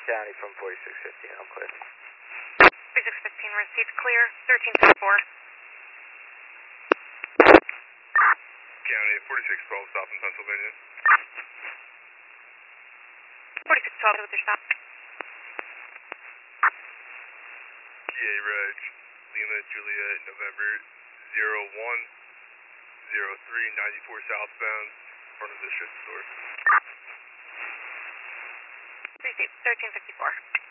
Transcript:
County from 4615, I'm clear. 4615 received, clear. 1354. County 4612, stop in Pennsylvania. 4612 with your stop. PA Reg, Lima Juliet, November 010394 southbound, in front of the ship store. Received, 1354.